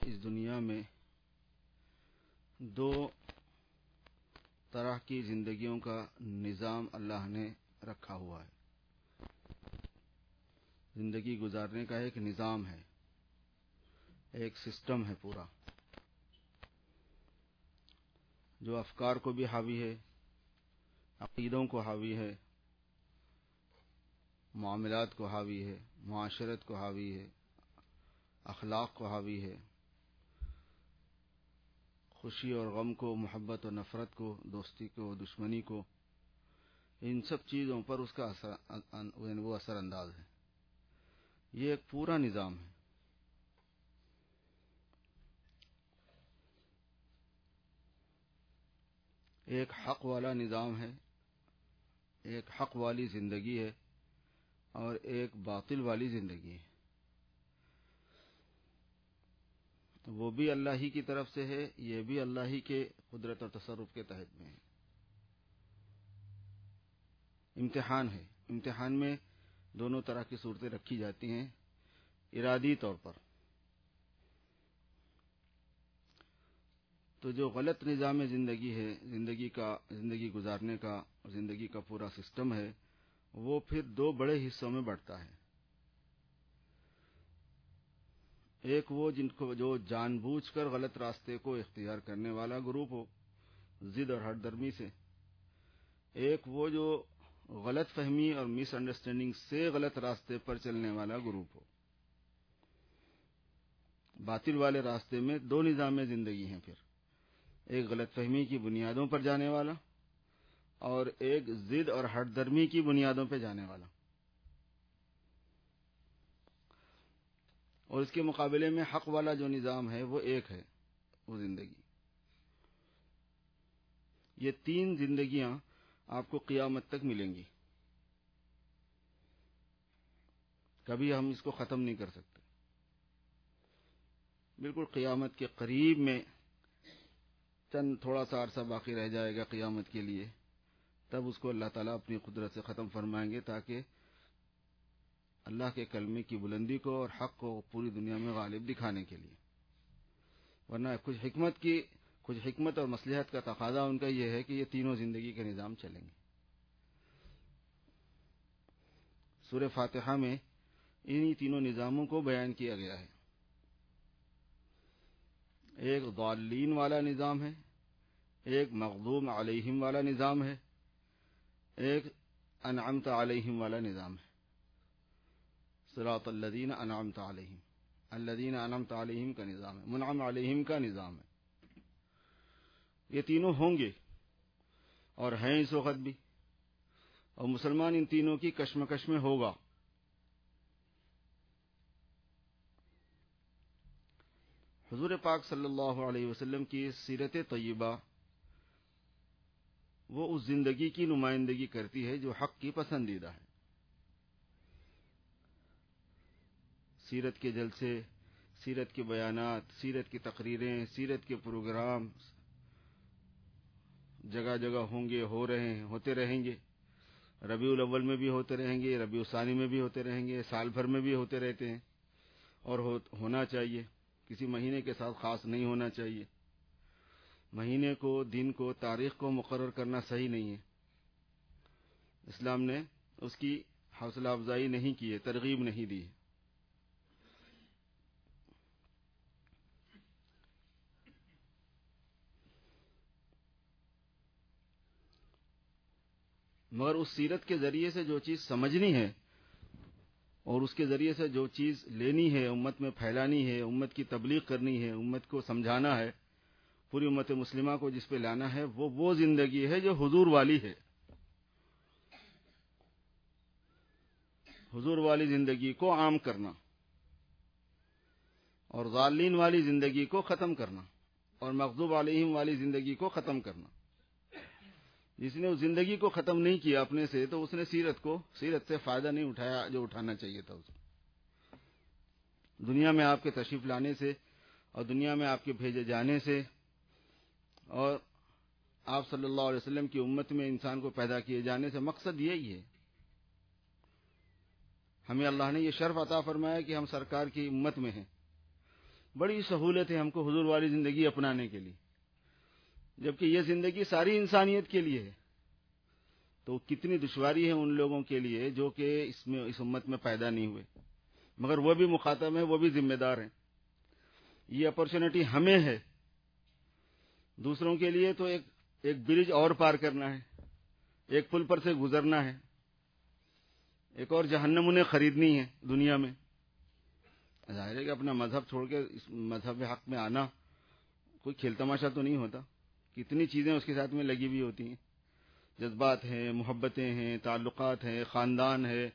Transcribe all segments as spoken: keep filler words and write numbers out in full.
اس دنیا میں دو طرح کی زندگیوں کا نظام اللہ نے رکھا ہوا ہے. زندگی گزارنے کا ایک نظام ہے، ایک سسٹم ہے پورا، جو افکار کو بھی حاوی ہے، عقیدوں کو حاوی ہے، معاملات کو حاوی ہے، معاشرت کو حاوی ہے، اخلاق کو حاوی ہے، خوشی اور غم کو، محبت اور نفرت کو، دوستی کو، دشمنی کو، ان سب چیزوں پر اس کا اثر وہ اثر انداز ہے. یہ ایک پورا نظام ہے. ایک حق والا نظام ہے، ایک حق والی زندگی ہے، اور ایک باطل والی زندگی ہے. وہ بھی اللہ ہی کی طرف سے ہے، یہ بھی اللہ ہی کے قدرت اور تصرف کے تحت میں ہے. امتحان ہے. امتحان میں دونوں طرح کی صورتیں رکھی جاتی ہیں ارادی طور پر. تو جو غلط نظام زندگی ہے، زندگی کا زندگی گزارنے کا، زندگی کا پورا سسٹم ہے، وہ پھر دو بڑے حصوں میں بڑھتا ہے. ایک وہ جن کو جو جان بوجھ کر غلط راستے کو اختیار کرنے والا گروپ ہو، ضد اور ہٹ درمی سے. ایک وہ جو غلط فہمی اور مس انڈرسٹینڈنگ سے غلط راستے پر چلنے والا گروپ ہو. باطل والے راستے میں دو نظام زندگی ہیں. پھر ایک غلط فہمی کی بنیادوں پر جانے والا، اور ایک ضد اور ہٹ درمی کی بنیادوں پہ جانے والا. اور اس کے مقابلے میں حق والا جو نظام ہے وہ ایک ہے، وہ زندگی. یہ تین زندگیاں آپ کو قیامت تک ملیں گی. کبھی ہم اس کو ختم نہیں کر سکتے. بالکل قیامت کے قریب میں چند تھوڑا سا عرصہ باقی رہ جائے گا قیامت کے لیے، تب اس کو اللہ تعالیٰ اپنی قدرت سے ختم فرمائیں گے، تاکہ اللہ کے کلمے کی بلندی کو اور حق کو پوری دنیا میں غالب دکھانے کے لیے. ورنہ کچھ حکمت کی کچھ حکمت اور مصلحت کا تقاضا ان کا یہ ہے کہ یہ تینوں زندگی کے نظام چلیں گے. سورہ فاتحہ میں انہی تینوں نظاموں کو بیان کیا گیا ہے. ایک ضالین والا نظام ہے، ایک مغضوب علیہم والا نظام ہے، ایک انعمت علیہم والا نظام ہے. صراط الذین انعمت علیہم، الذین انعمت علیہم کا نظام ہے، منعم علیہم کا نظام ہے. یہ تینوں ہوں گے اور ہیں اس وقت بھی، اور مسلمان ان تینوں کی کشمکش میں ہوگا. حضور پاک صلی اللہ علیہ وسلم کی سیرت طیبہ وہ اس زندگی کی نمائندگی کرتی ہے جو حق کی پسندیدہ ہے. سیرت کے جلسے، سیرت کے بیانات، سیرت کی تقریریں، سیرت کے پروگرام جگہ جگہ ہوں گے، ہو رہے ہیں، ہوتے رہیں گے. ربیع الاول میں بھی ہوتے رہیں گے، ربیع الثانی میں بھی ہوتے رہیں گے، سال بھر میں بھی ہوتے رہتے ہیں. اور ہو ہونا چاہیے. کسی مہینے کے ساتھ خاص نہیں ہونا چاہیے. مہینے کو، دن کو، تاریخ کو مقرر کرنا صحیح نہیں ہے. اسلام نے اس کی حوصلہ افزائی نہیں کی ہے، ترغیب نہیں دی ہے. مگر اس سیرت کے ذریعے سے جو چیز سمجھنی ہے اور اس کے ذریعے سے جو چیز لینی ہے، امت میں پھیلانی ہے، امت کی تبلیغ کرنی ہے، امت کو سمجھانا ہے، پوری امت مسلمہ کو جس پہ لانا ہے، وہ وہ زندگی ہے جو حضور والی ہے. حضور والی زندگی کو عام کرنا اور ضالین والی زندگی کو ختم کرنا اور مغضوب علیہم والی زندگی کو ختم کرنا. جس نے اس زندگی کو ختم نہیں کیا اپنے سے، تو اس نے سیرت کو سیرت سے فائدہ نہیں اٹھایا جو اٹھانا چاہیے تھا اسے. دنیا میں آپ کے تشریف لانے سے اور دنیا میں آپ کے بھیجے جانے سے اور آپ صلی اللہ علیہ وسلم کی امت میں انسان کو پیدا کیے جانے سے مقصد یہی ہے. ہمیں اللہ نے یہ شرف عطا فرمایا کہ ہم سرکار کی امت میں ہیں، بڑی سہولت ہے ہم کو حضور والی زندگی اپنانے کے لیے، جبکہ یہ زندگی ساری انسانیت کے لیے ہے۔ تو کتنی دشواری ہے ان لوگوں کے لیے جو کہ اس میں اس امت میں پیدا نہیں ہوئے، مگر وہ بھی مخاطب ہیں، وہ بھی ذمہ دار ہیں۔ یہ اپرچونٹی ہمیں ہے، دوسروں کے لیے تو ایک ایک برج اور پار کرنا ہے، ایک پل پر سے گزرنا ہے، ایک اور جہنم انہیں خریدنی ہے دنیا میں۔ ظاہر ہے کہ اپنا مذہب چھوڑ کے اس مذہب حق میں آنا کوئی کھیل تماشا تو نہیں ہوتا، کتنی چیزیں اس کے ساتھ میں لگی ہوئی ہوتی ہیں، جذبات ہیں، محبتیں ہیں، تعلقات ہیں، خاندان ہے،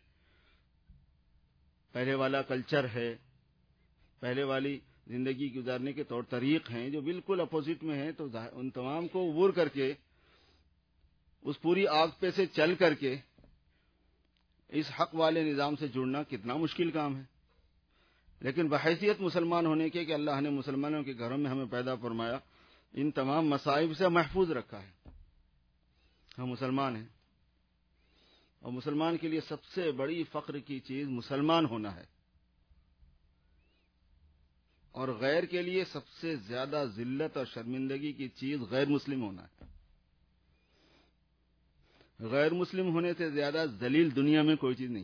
پہلے والا کلچر ہے، پہلے والی زندگی گزارنے کے طور طریق ہیں جو بالکل اپوزٹ میں ہیں۔ تو ان تمام کو عبور کر کے اس پوری آگ پہ سے چل کر کے اس حق والے نظام سے جڑنا کتنا مشکل کام ہے، لیکن بحیثیت مسلمان ہونے کے کہ اللہ نے مسلمانوں کے گھروں میں ہمیں پیدا فرمایا، ان تمام مصائب سے محفوظ رکھا ہے۔ ہم مسلمان ہیں، اور مسلمان کے لیے سب سے بڑی فخر کی چیز مسلمان ہونا ہے، اور غیر کے لیے سب سے زیادہ ذلت اور شرمندگی کی چیز غیر مسلم ہونا ہے۔ غیر مسلم ہونے سے زیادہ ذلیل دنیا میں کوئی چیز نہیں،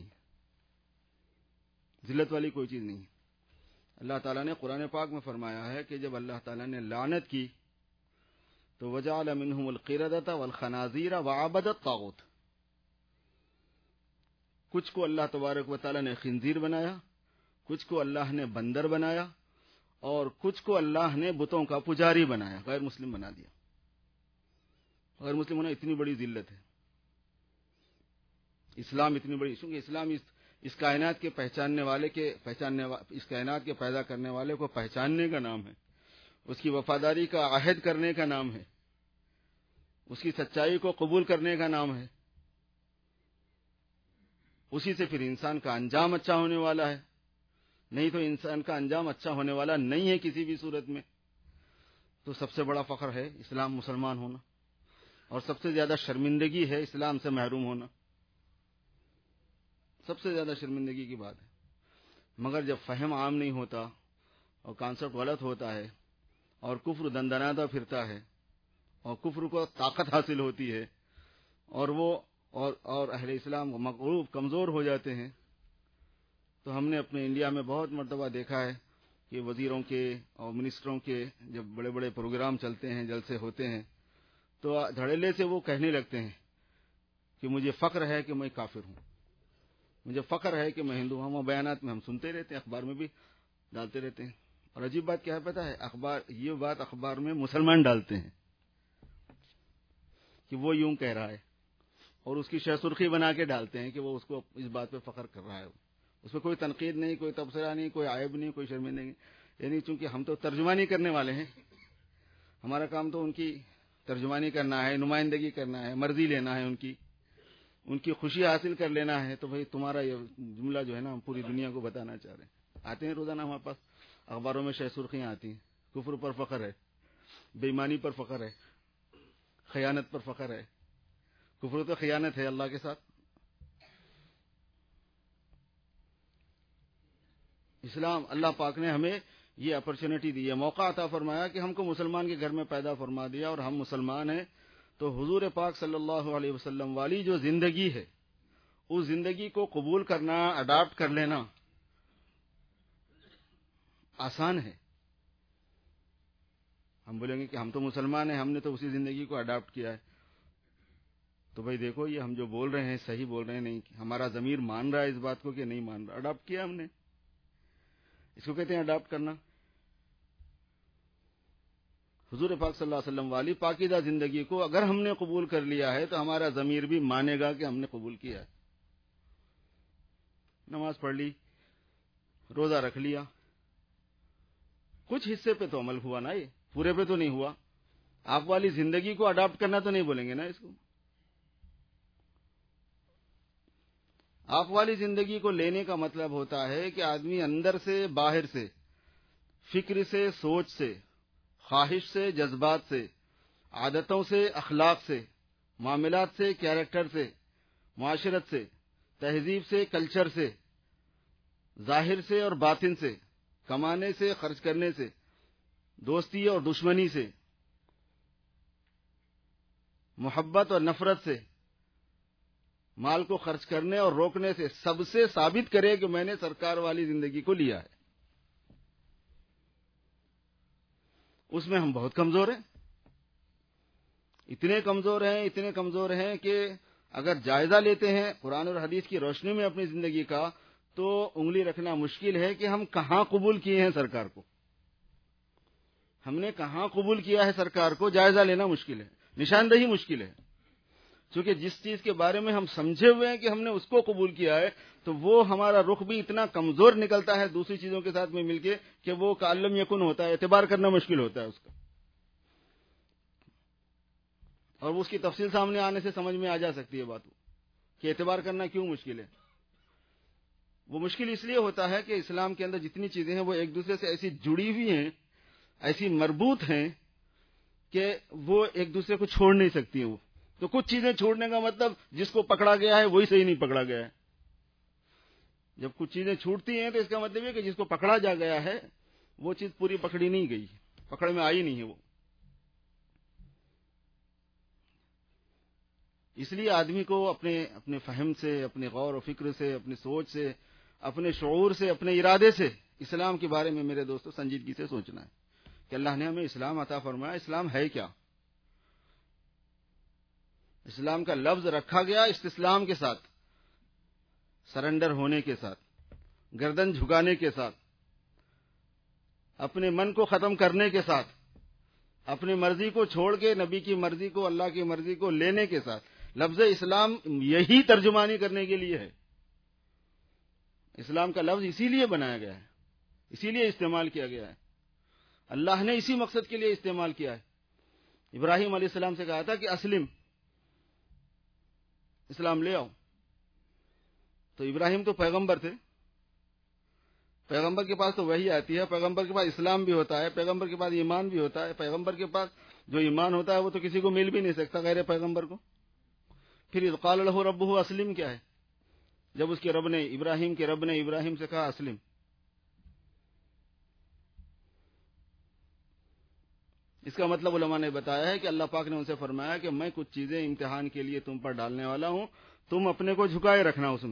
ذلت والی کوئی چیز نہیں۔ اللہ تعالیٰ نے قرآن پاک میں فرمایا ہے کہ جب اللہ تعالیٰ نے لعنت کی تو وجعل منہم القردۃ والخنازیر وعبد الطاغوت، کچھ کو اللہ تبارک و تعالیٰ نے خنزیر بنایا، کچھ کو اللہ نے بندر بنایا، اور کچھ کو اللہ نے بتوں کا پجاری بنایا، غیر مسلم بنا دیا۔ غیر مسلم ہونا اتنی بڑی ذلت ہے، اسلام اتنی بڑی، کیونکہ اسلام اس اس کائنات کے پہچاننے والے کے پہچاننے اس کائنات کے پیدا کرنے والے کو پہچاننے کا نام ہے، اس کی وفاداری کا عہد کرنے کا نام ہے، اس کی سچائی کو قبول کرنے کا نام ہے، اسی سے پھر انسان کا انجام اچھا ہونے والا ہے، نہیں تو انسان کا انجام اچھا ہونے والا نہیں ہے کسی بھی صورت میں۔ تو سب سے بڑا فخر ہے اسلام مسلمان ہونا، اور سب سے زیادہ شرمندگی ہے اسلام سے محروم ہونا، سب سے زیادہ شرمندگی کی بات ہے۔ مگر جب فہم عام نہیں ہوتا اور کانسیپٹ غلط ہوتا ہے اور کفر دندناتا پھرتا ہے اور کفر کو طاقت حاصل ہوتی ہے اور وہ اور اور اہل اسلام مغلوب کمزور ہو جاتے ہیں، تو ہم نے اپنے انڈیا میں بہت مرتبہ دیکھا ہے کہ وزیروں کے اور منسٹروں کے جب بڑے بڑے پروگرام چلتے ہیں، جلسے ہوتے ہیں، تو دھڑلے سے وہ کہنے لگتے ہیں کہ مجھے فخر ہے کہ میں کافر ہوں، مجھے فخر ہے کہ میں ہندو ہوں۔ وہ بیانات میں ہم سنتے رہتے ہیں، اخبار میں بھی ڈالتے رہتے ہیں، اور عجیب بات کیا ہے پتہ ہے، اخبار یہ بات اخبار میں مسلمان ڈالتے ہیں کہ وہ یوں کہہ رہا ہے، اور اس کی شہ سرخی بنا کے ڈالتے ہیں کہ وہ اس کو اس بات پہ فخر کر رہا ہے، اس پہ کوئی تنقید نہیں، کوئی تبصرہ نہیں، کوئی عیب نہیں، کوئی شرمندگی نہیں، یعنی چونکہ ہم تو ترجمانی کرنے والے ہیں، ہمارا کام تو ان کی ترجمانی کرنا ہے، نمائندگی کرنا ہے، مرضی لینا ہے، ان کی ان کی خوشی حاصل کر لینا ہے۔ تو بھئی تمہارا یہ جملہ جو ہے نا ہم پوری دنیا کو بتانا چاہ رہے ہیں۔ آتے ہیں روزانہ ہمارے پاس اخباروں میں شہ سرخیاں آتی ہیں، کفر پر فخر ہے، بے ایمانی پر فخر ہے، خیانت پر فخر ہے۔ کفر تو خیانت ہے اللہ کے ساتھ۔ اسلام اللہ پاک نے ہمیں یہ اپرچونٹی دی ہے، موقع عطا فرمایا کہ ہم کو مسلمان کے گھر میں پیدا فرما دیا، اور ہم مسلمان ہیں تو حضور پاک صلی اللہ علیہ وسلم والی جو زندگی ہے اس زندگی کو قبول کرنا، اڈاپٹ کر لینا آسان ہے۔ ہم بولیں گے کہ ہم تو مسلمان ہیں، ہم نے تو اسی زندگی کو اڈاپٹ کیا ہے، تو بھائی دیکھو یہ ہم جو بول رہے ہیں صحیح بول رہے ہیں نہیں، ہمارا ضمیر مان رہا ہے اس بات کو کہ نہیں مان رہا، اڈاپٹ کیا ہم نے، اس کو کہتے ہیں اڈاپٹ کرنا۔ حضور پاک صلی اللہ علیہ وسلم والی پاکیزہ زندگی کو اگر ہم نے قبول کر لیا ہے تو ہمارا ضمیر بھی مانے گا کہ ہم نے قبول کیا ہے۔ نماز پڑھ لی، روزہ رکھ لیا، کچھ حصے پہ تو عمل ہوا نا، یہ پورے پہ تو نہیں ہوا۔ آپ والی زندگی کو اڈاپٹ کرنا تو نہیں بولیں گے نا اس کو۔ آپ والی زندگی کو لینے کا مطلب ہوتا ہے کہ آدمی اندر سے باہر سے، فکر سے، سوچ سے، خواہش سے، جذبات سے، عادتوں سے، اخلاق سے، معاملات سے، کیریکٹر سے، معاشرت سے، تہذیب سے، کلچر سے، ظاہر سے اور باطن سے، کمانے سے، خرچ کرنے سے، دوستی اور دشمنی سے، محبت اور نفرت سے، مال کو خرچ کرنے اور روکنے سے، سب سے ثابت کرے کہ میں نے سرکار والی زندگی کو لیا ہے، اس میں ہم بہت کمزور ہیں. اتنے کمزور ہیں اتنے کمزور ہیں کہ اگر جائزہ لیتے ہیں قرآن اور حدیث کی روشنی میں اپنی زندگی کا، تو انگلی رکھنا مشکل ہے کہ ہم کہاں قبول کیے ہیں سرکار کو، ہم نے کہاں قبول کیا ہے سرکار کو. جائزہ لینا مشکل ہے، نشاندہی مشکل ہے، چونکہ جس چیز کے بارے میں ہم سمجھے ہوئے ہیں کہ ہم نے اس کو قبول کیا ہے، تو وہ ہمارا رخ بھی اتنا کمزور نکلتا ہے دوسری چیزوں کے ساتھ میں مل کے کہ وہ کعلم یکن ہوتا ہے، اعتبار کرنا مشکل ہوتا ہے اس کا. اور اس کی تفصیل سامنے آنے سے سمجھ میں آ جا سکتی ہے بات کہ اعتبار کرنا کیوں مشکل ہے. وہ مشکل اس لیے ہوتا ہے کہ اسلام کے اندر جتنی چیزیں ہیں وہ ایک دوسرے سے ایسی جڑی ہوئی ہیں، ایسی مربوط ہیں کہ وہ ایک دوسرے کو چھوڑ نہیں سکتی ہیں. وہ تو کچھ چیزیں چھوڑنے کا مطلب جس کو پکڑا گیا ہے وہی صحیح نہیں پکڑا گیا ہے. جب کچھ چیزیں چھوٹتی ہیں تو اس کا مطلب ہے کہ جس کو پکڑا جا گیا ہے وہ چیز پوری پکڑی نہیں گئی، پکڑ میں آئی نہیں ہے وہ. اس لیے آدمی کو اپنے اپنے فہم سے، اپنے غور و فکر سے، اپنی سوچ سے، اپنے شعور سے، اپنے ارادے سے اسلام کے بارے میں میرے دوستو سنجیدگی سے سوچنا ہے کہ اللہ نے ہمیں اسلام عطا فرمایا، اسلام ہے کیا. اسلام کا لفظ رکھا گیا استسلام کے ساتھ، سرنڈر ہونے کے ساتھ، گردن جھکانے کے ساتھ، اپنے من کو ختم کرنے کے ساتھ، اپنی مرضی کو چھوڑ کے نبی کی مرضی کو، اللہ کی مرضی کو لینے کے ساتھ. لفظ اسلام یہی ترجمانی کرنے کے لیے ہے. اسلام کا لفظ اسی لیے بنایا گیا ہے، اسی لیے استعمال کیا گیا ہے. اللہ نے اسی مقصد کے لیے استعمال کیا ہے. ابراہیم علیہ السلام سے کہا تھا کہ اسلم، اسلام لے آؤ. تو ابراہیم تو پیغمبر تھے، پیغمبر کے پاس تو وحی آتی ہے، پیغمبر کے پاس اسلام بھی ہوتا ہے، پیغمبر کے پاس ایمان بھی ہوتا ہے. پیغمبر کے پاس جو ایمان ہوتا ہے وہ تو کسی کو مل بھی نہیں سکتا غیر پیغمبر کو. پھر اذ قال له ربه اسلم کیا ہے؟ جب اس کے رب نے، ابراہیم کے رب نے ابراہیم سے کہا اسلم. اس کا مطلب علماء نے بتایا ہے کہ اللہ پاک نے ان سے فرمایا کہ میں کچھ چیزیں امتحان کے لیے تم پر ڈالنے والا ہوں، تم اپنے کو جھکائے رکھنا، اس میں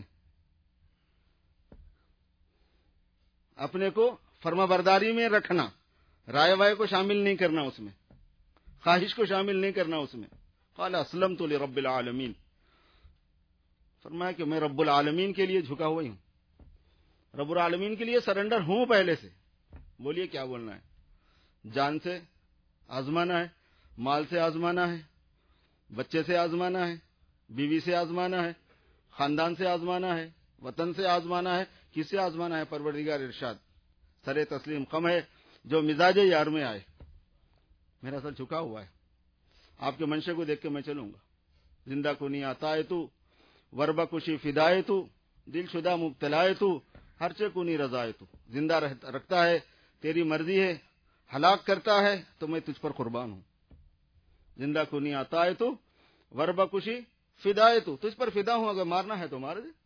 اپنے کو فرما برداری میں رکھنا، رائے وائے کو شامل نہیں کرنا، اس میں خواہش کو شامل نہیں کرنا اس میں. قال اسلمت لرب العالمین، فرمایا کہ میں رب العالمین کے لیے جھکا ہوا ہوں، رب العالمین کے لیے سرنڈر ہوں پہلے سے. بولیے کیا بولنا ہے؟ جان سے آزمانا ہے، مال سے آزمانا ہے، بچے سے آزمانا ہے، بیوی سے آزمانا ہے، خاندان سے آزمانا ہے، وطن سے آزمانا ہے. کس سے آزمانا ہے؟ پروردگار ارشاد سر تسلیم خم ہے جو مزاج یار میں آئے. میرا سر جھکا ہوا ہے، آپ کے منشے کو دیکھ کے میں چلوں گا. زندہ کو نہیں آتا ہے تو، وربہ کشی فدائے تو، دل شدہ مبتلائے تو، ہر چے کو نہیں رضائے تو. زندہ رکھتا ہے تیری مرضی ہے، ہلاک کرتا ہے تو میں تجھ پر قربان ہوں. زندہ کو نہیں آتا ہے تو، وربہ کشی فدائے تو، تجھ پر فدا ہوں، اگر مارنا ہے تو مار دے.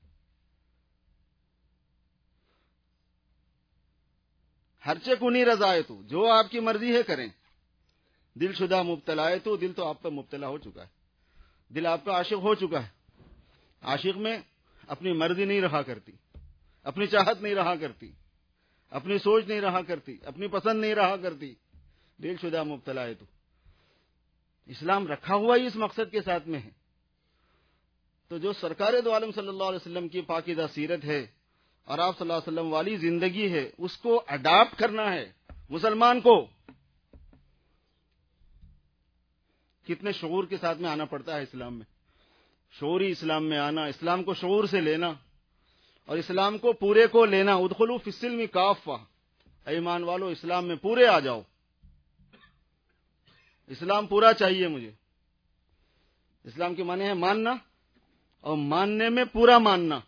ہر چے کو نہیں رضائے تو، جو آپ کی مرضی ہے کریں. دل شدہ مبتلا ہے تو، دل تو آپ پر مبتلا ہو چکا ہے، دل آپ کا عاشق ہو چکا ہے. عاشق میں اپنی مرضی نہیں رہا کرتی، اپنی چاہت نہیں رہا کرتی، اپنی سوچ نہیں رہا کرتی، اپنی پسند نہیں رہا کرتی. دل شدہ مبتلا ہے تو. اسلام رکھا ہوا ہی اس مقصد کے ساتھ میں ہے. تو جو سرکار دو عالم صلی اللہ علیہ وسلم کی پاکیزہ سیرت ہے اور آپ صلی اللہ علیہ وسلم والی زندگی ہے، اس کو اڈاپٹ کرنا ہے مسلمان کو. کتنے شعور کے ساتھ میں آنا پڑتا ہے اسلام میں، شعوری اسلام میں آنا، اسلام کو شعور سے لینا اور اسلام کو پورے کو لینا. ادخلوا فی السلم کافہ، اے ایمان والو اسلام میں پورے آ جاؤ. اسلام پورا چاہیے مجھے. اسلام کے معنی ہے ماننا، اور ماننے میں پورا ماننا.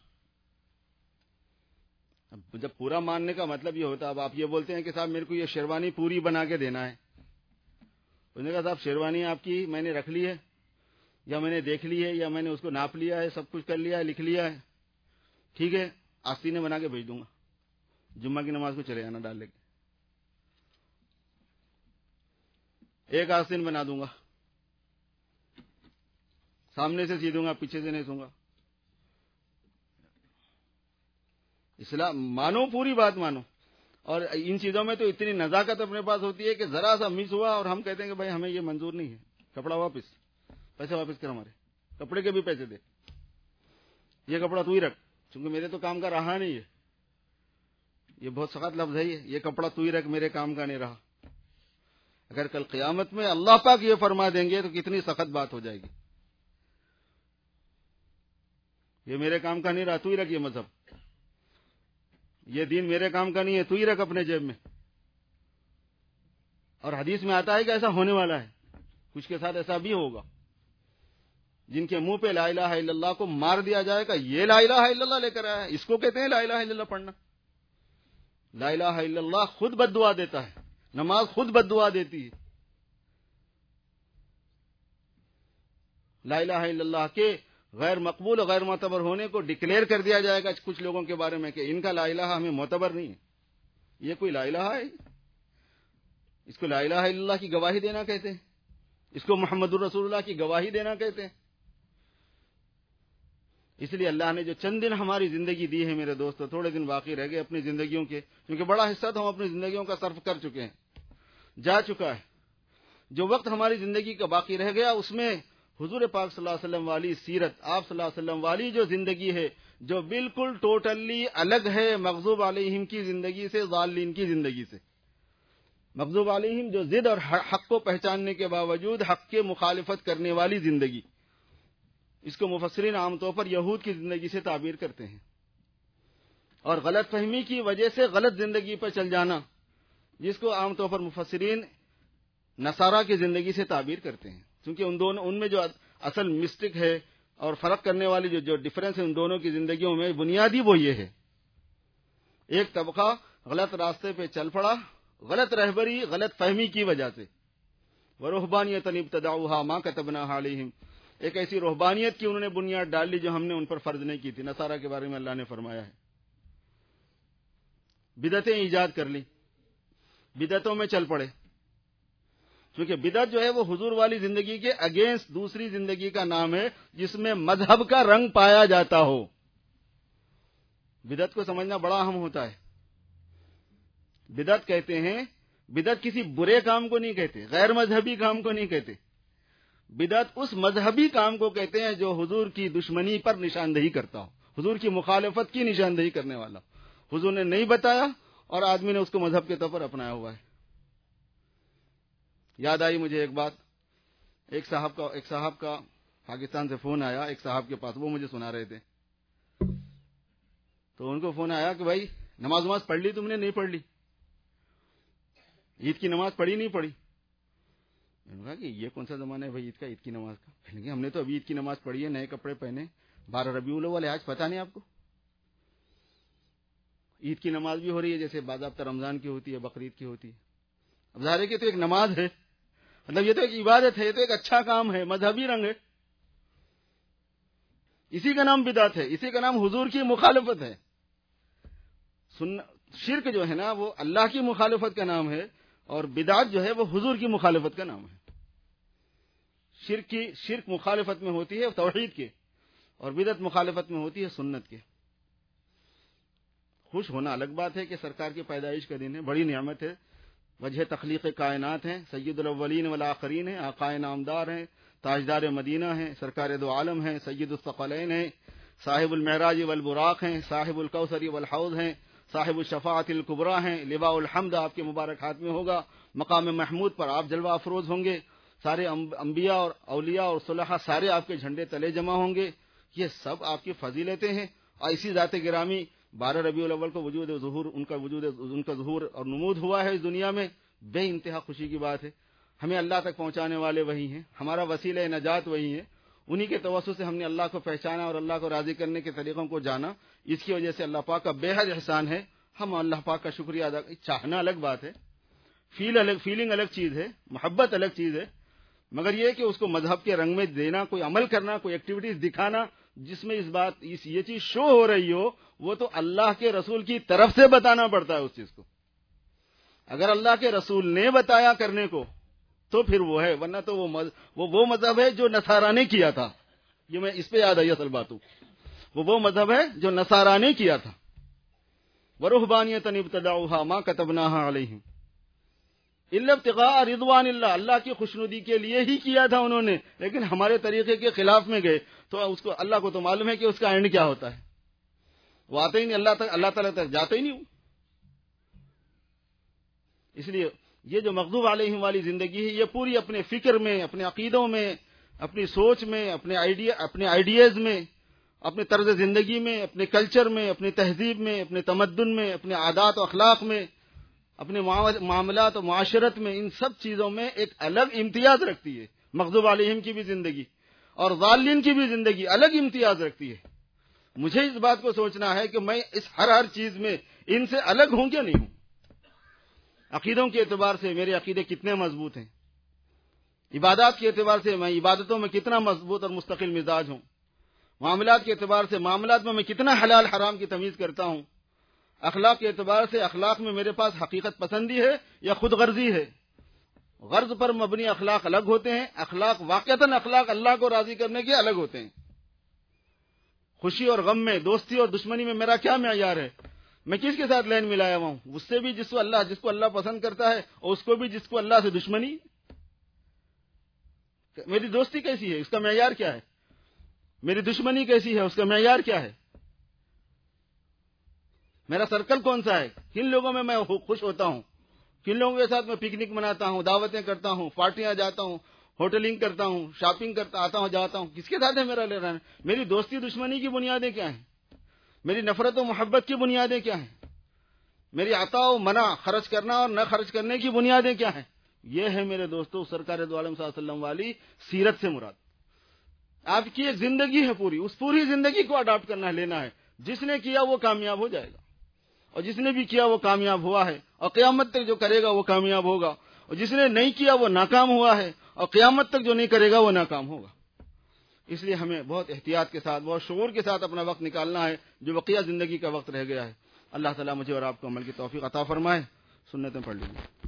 اب جب پورا ماننے کا مطلب یہ ہوتا ہے، اب آپ یہ بولتے ہیں کہ صاحب میرے کو یہ شیروانی پوری بنا کے دینا ہے. اس نے کہا صاحب شیروانی آپ کی میں نے رکھ لی ہے، یا میں نے دیکھ لی ہے، یا میں نے اس کو ناپ لیا ہے، سب کچھ کر لیا ہے، لکھ لیا ہے، ٹھیک ہے آستینیں بنا کے بھیج دوں گا. جمعہ کی نماز کو چلے آنا ڈال لے کے، ایک آستین بنا دوں گا، سامنے سے سی دوں گا، پیچھے سے نہیں سوں گا۔ اسلام مانو، پوری بات مانو۔ اور ان چیزوں میں تو اتنی نزاکت اپنے پاس ہوتی ہے کہ ذرا سا مس ہوا اور ہم کہتے ہیں کہ بھائی ہمیں یہ منظور نہیں ہے، کپڑا واپس، پیسے واپس کر، ہمارے کپڑے کے بھی پیسے دے، یہ کپڑا تو ہی رکھ، چونکہ میرے تو کام کا رہا نہیں ہے۔ یہ بہت سخت لفظ ہے، یہ کپڑا تو ہی رکھ، میرے کام کا نہیں رہا۔ اگر کل قیامت میں اللہ پاک یہ فرما دیں گے تو کتنی سخت بات ہو جائے گی۔ یہ میرے کام کا نہیں رہا، تو ہی رکھ، یہ مذہب، یہ دین میرے کام کا نہیں ہے، تو ہی رکھ اپنے جیب میں۔ اور حدیث میں آتا ہے کہ ایسا ہونے والا ہے، کچھ کے ساتھ ایسا بھی ہوگا، جن کے منہ پہ لا الہ الا اللہ کو مار دیا جائے گا، یہ لا الہ الا اللہ لے کر آیا ہے، اس کو کہتے ہیں لا الہ الا اللہ پڑھنا۔ لا الہ الا اللہ خود بد دعا دیتا ہے، نماز خود بد دعا دیتی ہے۔ لا الہ الا اللہ کے غیر مقبول اور غیر معتبر ہونے کو ڈکلیئر کر دیا جائے گا کچھ لوگوں کے بارے میں کہ ان کا لا الہ ہمیں معتبر نہیں ہے، یہ کوئی لا الہ ہے؟ اس کو لا الہ الا اللہ کی گواہی دینا کہتے ہیں، اس کو محمد الرسول اللہ کی گواہی دینا کہتے ہیں۔ اس لیے اللہ نے جو چند دن ہماری زندگی دی ہے میرے دوستو، تھوڑے دن باقی رہ گئے اپنی زندگیوں کے، کیونکہ بڑا حصہ تو ہم اپنی زندگیوں کا صرف کر چکے ہیں، جا چکا ہے۔ جو وقت ہماری زندگی کا باقی رہ گیا اس میں حضور پاک صلی اللہ علیہ وسلم والی سیرت، آپ صلی اللہ علیہ وسلم والی جو زندگی ہے، جو بالکل ٹوٹلی الگ ہے مغضوب علیہم کی زندگی سے، ضالین کی زندگی سے۔ مغضوب علیہم جو ضد اور حق کو پہچاننے کے باوجود حق کے مخالفت کرنے والی زندگی، اس کو مفسرین عام طور پر یہود کی زندگی سے تعبیر کرتے ہیں، اور غلط فہمی کی وجہ سے غلط زندگی پر چل جانا، جس کو عام طور پر مفسرین نصارہ کی زندگی سے تعبیر کرتے ہیں، کیونکہ ان دونوں ان میں جو اصل مسٹک ہے اور فرق کرنے والی جو جو ڈفرینس ہے ان دونوں کی زندگیوں میں بنیادی وہ یہ ہے، ایک طبقہ غلط راستے پہ چل پڑا، غلط رہبری، غلط فہمی کی وجہ سے، وَرُهْبَانِيَةً ابْتَدَعُوهَا مَا كَتَبْنَاهَا عَلَيْهِمْ، ایک ایسی رہبانیت کی انہوں نے بنیاد ڈال لی جو ہم نے ان پر فرض نہیں کی تھی۔ نصارہ کے بارے میں اللہ نے فرمایا ہے بدعتیں ایجاد کر لی، بدعتوں میں چل پڑے، کیونکہ بدعت جو ہے وہ حضور والی زندگی کے اگینسٹ دوسری زندگی کا نام ہے جس میں مذہب کا رنگ پایا جاتا ہو۔ بدعت کو سمجھنا بڑا اہم ہوتا ہے۔ بدعت کہتے ہیں، بدعت کسی برے کام کو نہیں کہتے، غیر مذہبی کام کو نہیں کہتے، بدعت اس مذہبی کام کو کہتے ہیں جو حضور کی دشمنی پر نشاندہی کرتا ہو، حضور کی مخالفت کی نشاندہی کرنے والا، حضور نے نہیں بتایا اور آدمی نے اس کو مذہب کے طور پر اپنایا ہوا ہے۔ یاد آئی مجھے ایک بات، ایک صاحب کا ایک صاحب کا پاکستان سے فون آیا ایک صاحب کے پاس، وہ مجھے سنا رہے تھے، تو ان کو فون آیا کہ بھائی نماز نماز پڑھ لی تم نے؟ نہیں پڑھ لی۔ عید کی نماز پڑھی نہیں پڑھی؟ میں نے کہا کہ یہ کون سا زمانہ ہے بھائی عید کا، عید کی نماز کا؟ کہنے لگے ہم نے تو ابھی عید کی نماز پڑھی ہے، نئے کپڑے پہنے، بارہ ربیع الاول ہے آج، پتہ نہیں آپ کو؟ عید کی نماز بھی ہو رہی ہے جیسے باضابطہ رمضان کی ہوتی ہے، بقرعید کی ہوتی ہے۔ اب ظاہر ہے کہ تو ایک نماز ہے، مطلب یہ تو ایک عبادت ہے، یہ تو ایک اچھا کام ہے، مذہبی رنگ ہے، اسی کا نام بدعت ہے، اسی کا نام حضور کی مخالفت ہے۔ سن شرک جو ہے نا وہ اللہ کی مخالفت کا نام ہے، اور بدعت جو ہے وہ حضور کی مخالفت کا نام ہے۔ شرک کی شرک مخالفت میں ہوتی ہے توحید کے، اور بدعت مخالفت میں ہوتی ہے سنت کے۔ خوش ہونا الگ بات ہے کہ سرکار کی پیدائش کا دن ہے، بڑی نعمت ہے، وجہ تخلیق کائنات ہیں، سید الاولین والآخرین ہیں، آقائے نامدار ہیں، تاجدار مدینہ ہیں، سرکار دو عالم ہیں، سید الثقلین ہیں، صاحب المعراج والبراق ہیں، صاحب الکوثر والحوض ہیں، صاحب الشفاعت الکبریٰ ہیں، لواء الحمد آپ کے مبارک ہاتھ میں ہوگا، مقام محمود پر آپ جلوہ افروز ہوں گے، سارے انبیاء اور اولیاء اور صلحاء سارے آپ کے جھنڈے تلے جمع ہوں گے۔ یہ سب آپ کی فضیلتیں ہیں، اور اسی ذات گرامی بارہ ربیع الاول کو وجود ظہور ان کا وجود ان کا ظہور اور نمود ہوا ہے اس دنیا میں، بے انتہا خوشی کی بات ہے۔ ہمیں اللہ تک پہنچانے والے وہی ہیں، ہمارا وسیلہ نجات وہی ہے، انہی کے توسط سے ہم نے اللہ کو پہچانا اور اللہ کو راضی کرنے کے طریقوں کو جانا، اس کی وجہ سے اللہ پاک کا بے حد احسان ہے۔ ہم اللہ پاک کا شکریہ ادا، چاہنا الگ بات ہے، فیل الگ فیلنگ الگ چیز ہے، محبت الگ چیز ہے، مگر یہ کہ اس کو مذہب کے رنگ میں دینا، کوئی عمل کرنا، کوئی ایکٹیویٹیز دکھانا، جس میں اس بات اس یہ چیز شو ہو رہی ہو وہ تو اللہ کے رسول کی طرف سے بتانا پڑتا ہے اس چیز کو. اگر اللہ کے رسول نے بتایا کرنے کو تو پھر وہ ہے, ورنہ تو وہ وہ, وہ مذہب ہے جو نصارا نے کیا تھا. یہ میں اس پہ یاد آئی اصل بات ہوں, وہ وہ مذہب ہے جو نصارا نے کیا تھا. وَرُهْبَانِيَّةً ابْتَدَعُوهَا مَا كَتَبْنَاهَا عَلَيْهِمْ إِلَّا ابْتِغَاءَ رِضْوَانِ اللَّهِ, اللہ کی خوشنودی کے لیے ہی کیا تھا انہوں نے, لیکن ہمارے طریقے کے خلاف میں گئے تو اس کو اللہ کو تو معلوم ہے کہ اس کا اینڈ کیا ہوتا ہے. وہ آتے ہی نہیں اللہ تک, اللہ تعالیٰ تک جاتے ہی نہیں. اس لیے یہ جو مغضوب علیہم والی زندگی ہے یہ پوری اپنے فکر میں, اپنے عقیدوں میں, اپنی سوچ میں, اپنے آئیڈیا اپنے آئیڈیاز میں, اپنے طرز زندگی میں, اپنے کلچر میں, اپنے تہذیب میں, اپنے تمدن میں, اپنے عادات و اخلاق میں, اپنے معاملات و معاشرت میں, ان سب چیزوں میں ایک الگ امتیاز رکھتی ہے. مغضوب علیہم کی بھی زندگی اور ضالین کی بھی زندگی الگ امتیاز رکھتی ہے. مجھے اس بات کو سوچنا ہے کہ میں اس ہر ہر چیز میں ان سے الگ ہوں کیا نہیں ہوں. عقیدوں کے اعتبار سے میرے عقیدے کتنے مضبوط ہیں, عبادات کے اعتبار سے میں عبادتوں میں کتنا مضبوط اور مستقل مزاج ہوں, معاملات کے اعتبار سے معاملات میں میں کتنا حلال حرام کی تمیز کرتا ہوں, اخلاق کے اعتبار سے اخلاق میں میرے پاس حقیقت پسندی ہے یا خود غرضی ہے. غرض پر مبنی اخلاق الگ ہوتے ہیں, اخلاق واقعتاً اخلاق اللہ کو راضی کرنے کے الگ ہوتے ہیں. خوشی اور غم میں, دوستی اور دشمنی میں میرا کیا معیار ہے, میں کس کے ساتھ لین ملایا ہوا ہوں, اس سے بھی جس کو اللہ جس کو اللہ پسند کرتا ہے اور اس کو بھی جس کو اللہ سے دشمنی. میری دوستی کیسی ہے, اس کا معیار کیا ہے, میری دشمنی کیسی ہے, اس کا معیار کیا ہے, میرا سرکل کون سا ہے, کن لوگوں میں میں خوش ہوتا ہوں, کن لوگوں کے ساتھ میں پکنک مناتا ہوں, دعوتیں کرتا ہوں, پارٹیاں جاتا ہوں, ہوٹلنگ کرتا ہوں, شاپنگ کرتا آتا ہوں جاتا ہوں, کس کے ساتھ ہے میرا لے رہا ہے. میری دوستی دشمنی کی بنیادیں کیا ہیں, میری نفرت و محبت کی بنیادیں کیا ہیں, میری عطا و منع خرچ کرنا اور نہ خرچ کرنے کی بنیادیں کیا ہیں. یہ ہے میرے دوستو سرکار دو عالم صلی اللہ علیہ وسلم والی سیرت سے مراد. آپ کی ایک زندگی ہے پوری, اس پوری زندگی کو اڈاپٹ کرنا لینا ہے. جس نے کیا وہ کامیاب ہو جائے گا, اور جس نے بھی کیا وہ کامیاب ہوا ہے, اور قیامت تک جو کرے گا وہ کامیاب ہوگا, اور جس نے نہیں کیا وہ ناکام ہوا ہے, اور قیامت تک جو نہیں کرے گا وہ ناکام ہوگا. اس لیے ہمیں بہت احتیاط کے ساتھ, بہت شعور کے ساتھ اپنا وقت نکالنا ہے جو بقیہ زندگی کا وقت رہ گیا ہے. اللہ تعالیٰ مجھے اور آپ کو عمل کی توفیق عطا فرمائے. سنتیں پڑھ لیجیے.